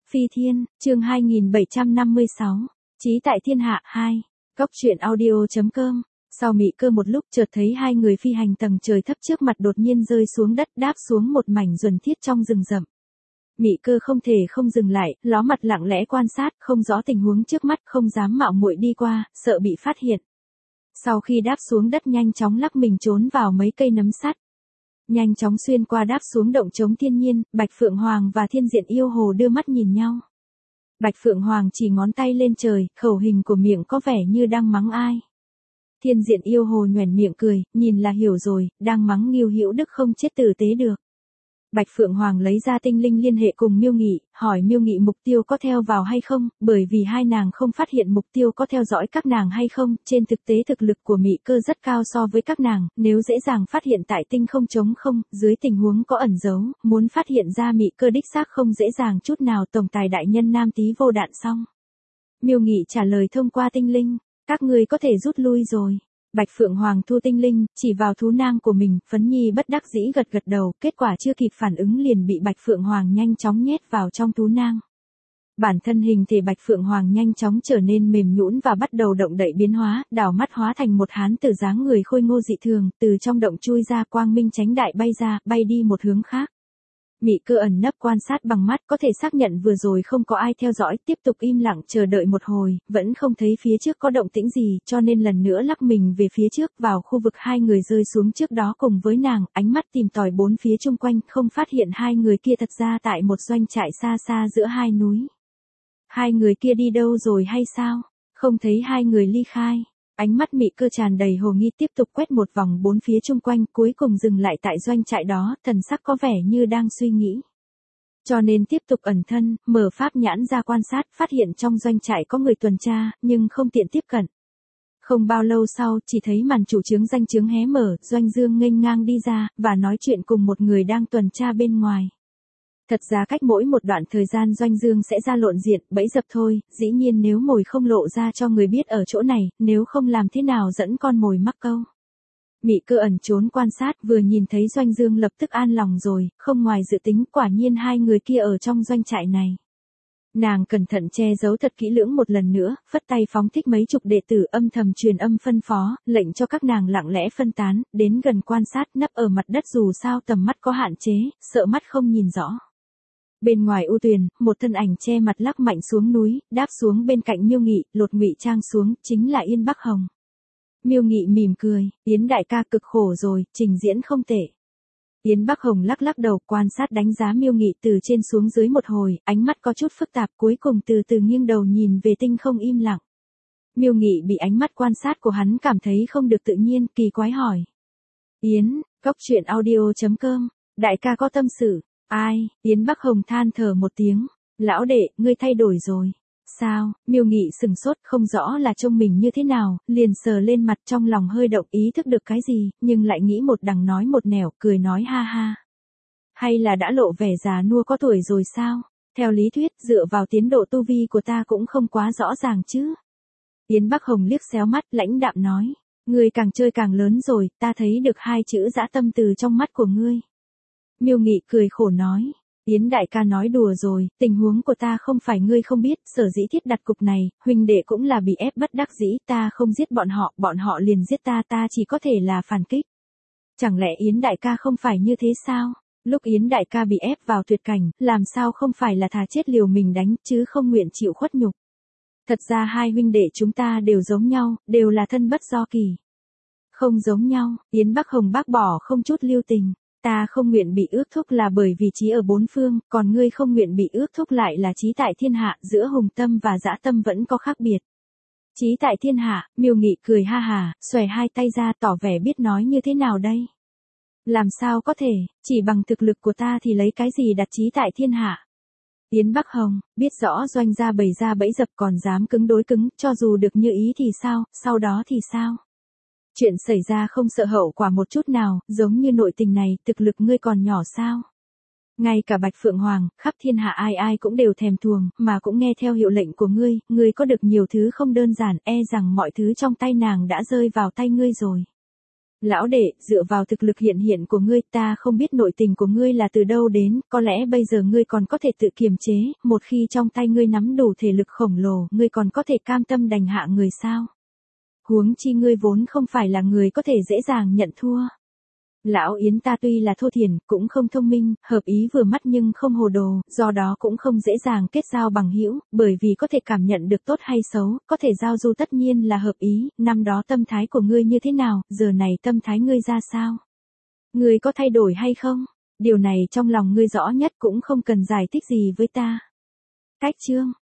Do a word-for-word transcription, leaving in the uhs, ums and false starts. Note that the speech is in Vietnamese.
Phi Thiên, chương hai nghìn bảy trăm năm mươi sáu, Chí tại thiên hạ hai, Cốc truyện audio.com. Sau mị cơ một lúc chợt thấy hai người phi hành tầng trời thấp trước mặt đột nhiên rơi xuống đất đáp xuống một mảnh duẩn thiết trong rừng rậm. Mị cơ không thể không dừng lại, ló mặt lặng lẽ quan sát, không rõ tình huống trước mắt, không dám mạo muội đi qua, sợ bị phát hiện. Sau khi đáp xuống đất nhanh chóng lắc mình trốn vào mấy cây nấm sắt. Nhanh chóng xuyên qua đáp xuống động trống thiên nhiên, Bạch Phượng Hoàng và Thiên Diện Yêu Hồ đưa mắt nhìn nhau. Bạch Phượng Hoàng chỉ ngón tay lên trời, khẩu hình của miệng có vẻ như đang mắng ai. Thiên Diện Yêu Hồ nhoẻn miệng cười, nhìn là hiểu rồi, đang mắng Ngưu Hữu Đức không chết tử tế được. Bạch Phượng Hoàng lấy ra tinh linh liên hệ cùng Miêu Nghị, hỏi Miêu Nghị mục tiêu có theo vào hay không, bởi vì hai nàng không phát hiện mục tiêu có theo dõi các nàng hay không, trên thực tế thực lực của Mị Cơ rất cao so với các nàng, nếu dễ dàng phát hiện tại tinh không trống không, dưới tình huống có ẩn giấu, muốn phát hiện ra Mị Cơ đích xác không dễ dàng chút nào. Tổng tài đại nhân Nam Tý Vô Đạn xong. Miêu Nghị trả lời thông qua tinh linh, các ngươi có thể rút lui rồi. Bạch Phượng Hoàng thu tinh linh, chỉ vào thú nang của mình, Phấn Nhi bất đắc dĩ gật gật đầu, kết quả chưa kịp phản ứng liền bị Bạch Phượng Hoàng nhanh chóng nhét vào trong thú nang. Bản thân hình thể Bạch Phượng Hoàng nhanh chóng trở nên mềm nhũn và bắt đầu động đậy biến hóa, đảo mắt hóa thành một hán tử dáng người khôi ngô dị thường, từ trong động chui ra, quang minh chánh đại bay ra, bay đi một hướng khác. Mị Cơ ẩn nấp quan sát bằng mắt, có thể xác nhận vừa rồi không có ai theo dõi, tiếp tục im lặng chờ đợi một hồi, vẫn không thấy phía trước có động tĩnh gì, cho nên lần nữa lắc mình về phía trước, vào khu vực hai người rơi xuống trước đó cùng với nàng, ánh mắt tìm tòi bốn phía chung quanh, không phát hiện hai người kia thật ra tại một doanh trại xa xa giữa hai núi. Hai người kia đi đâu rồi hay sao? Không thấy hai người ly khai. Ánh mắt Mị Cơ tràn đầy hồ nghi, tiếp tục quét một vòng bốn phía chung quanh, cuối cùng dừng lại tại doanh trại đó, thần sắc có vẻ như đang suy nghĩ. Cho nên tiếp tục ẩn thân, mở pháp nhãn ra quan sát, phát hiện trong doanh trại có người tuần tra, nhưng không tiện tiếp cận. Không bao lâu sau, chỉ thấy màn chủ chướng danh chướng hé mở, Doanh Dương nghênh ngang đi ra, và nói chuyện cùng một người đang tuần tra bên ngoài. Thật ra cách mỗi một đoạn thời gian Doanh Dương sẽ ra lộn diện, bẫy dập thôi, dĩ nhiên nếu mồi không lộ ra cho người biết ở chỗ này, nếu không làm thế nào dẫn con mồi mắc câu. Mị Cơ ẩn trốn quan sát, vừa nhìn thấy Doanh Dương lập tức an lòng rồi, không ngoài dự tính, quả nhiên hai người kia ở trong doanh trại này. Nàng cẩn thận che giấu thật kỹ lưỡng một lần nữa, phất tay phóng thích mấy chục đệ tử âm thầm truyền âm phân phó, lệnh cho các nàng lặng lẽ phân tán, đến gần quan sát, nấp ở mặt đất dù sao tầm mắt có hạn chế, sợ mắt không nhìn rõ. Bên ngoài u tuyền, một thân ảnh che mặt lắc mạnh xuống núi, đáp xuống bên cạnh Miêu Nghị, lột ngụy trang xuống, chính là Yên Bắc Hồng. Miêu Nghị mỉm cười, Yến đại ca cực khổ rồi, trình diễn không tệ. Yến Bắc Hồng lắc lắc đầu, quan sát đánh giá Miêu Nghị từ trên xuống dưới một hồi, ánh mắt có chút phức tạp, cuối cùng từ từ nghiêng đầu nhìn về tinh không im lặng. Miêu Nghị bị ánh mắt quan sát của hắn cảm thấy không được tự nhiên, kỳ quái hỏi. Yến, Cốc truyện audio.com, đại ca có tâm sự. Ai? Yến Bắc Hồng than thở một tiếng. Lão đệ, ngươi thay đổi rồi. Sao? Miêu Nghị sừng sốt, không rõ là trông mình như thế nào, liền sờ lên mặt, trong lòng hơi động, ý thức được cái gì, nhưng lại nghĩ một đằng nói một nẻo, cười nói ha ha. Hay là đã lộ vẻ già nua có tuổi rồi sao? Theo lý thuyết, dựa vào tiến độ tu vi của ta cũng không quá rõ ràng chứ. Yến Bắc Hồng liếc xéo mắt, lãnh đạm nói. Ngươi càng chơi càng lớn rồi, ta thấy được hai chữ dã tâm từ trong mắt của ngươi. Miêu Nghị cười khổ nói, Yến đại ca nói đùa rồi, tình huống của ta không phải ngươi không biết, sở dĩ thiết đặt cục này, huynh đệ cũng là bị ép bất đắc dĩ, ta không giết bọn họ, bọn họ liền giết ta, ta chỉ có thể là phản kích. Chẳng lẽ Yến đại ca không phải như thế sao? Lúc Yến đại ca bị ép vào tuyệt cảnh, làm sao không phải là thà chết liều mình đánh, chứ không nguyện chịu khuất nhục. Thật ra hai huynh đệ chúng ta đều giống nhau, đều là thân bất do kỳ. Không giống nhau, Yến Bắc Hồng bác bỏ không chút lưu tình. Ta không nguyện bị ước thúc là bởi vì trí ở bốn phương, còn ngươi không nguyện bị ước thúc lại là trí tại thiên hạ, giữa hùng tâm và dã tâm vẫn có khác biệt. Trí tại thiên hạ, Miêu Nghị cười ha hà, xòe hai tay ra tỏ vẻ biết nói như thế nào đây. Làm sao có thể, chỉ bằng thực lực của ta thì lấy cái gì đặt trí tại thiên hạ. Yến Bắc Hồng, biết rõ Doanh gia bày ra bẫy dập còn dám cứng đối cứng, cho dù được như ý thì sao, sau đó thì sao? Chuyện xảy ra không sợ hậu quả một chút nào, giống như nội tình này, thực lực ngươi còn nhỏ sao? Ngay cả Bạch Phượng Hoàng, khắp thiên hạ ai ai cũng đều thèm thuồng, mà cũng nghe theo hiệu lệnh của ngươi, ngươi có được nhiều thứ không đơn giản, e rằng mọi thứ trong tay nàng đã rơi vào tay ngươi rồi. Lão đệ, dựa vào thực lực hiện hiện của ngươi, ta không biết nội tình của ngươi là từ đâu đến, có lẽ bây giờ ngươi còn có thể tự kiềm chế, một khi trong tay ngươi nắm đủ thể lực khổng lồ, ngươi còn có thể cam tâm đành hạ người sao? Huống chi ngươi vốn không phải là người có thể dễ dàng nhận thua. Lão Yến ta tuy là thô thiển, cũng không thông minh, hợp ý vừa mắt nhưng không hồ đồ, do đó cũng không dễ dàng kết giao bằng hữu, bởi vì có thể cảm nhận được tốt hay xấu, có thể giao du tất nhiên là hợp ý, năm đó tâm thái của ngươi như thế nào, giờ này tâm thái ngươi ra sao? Ngươi có thay đổi hay không? Điều này trong lòng ngươi rõ nhất cũng không cần giải thích gì với ta. Cách chương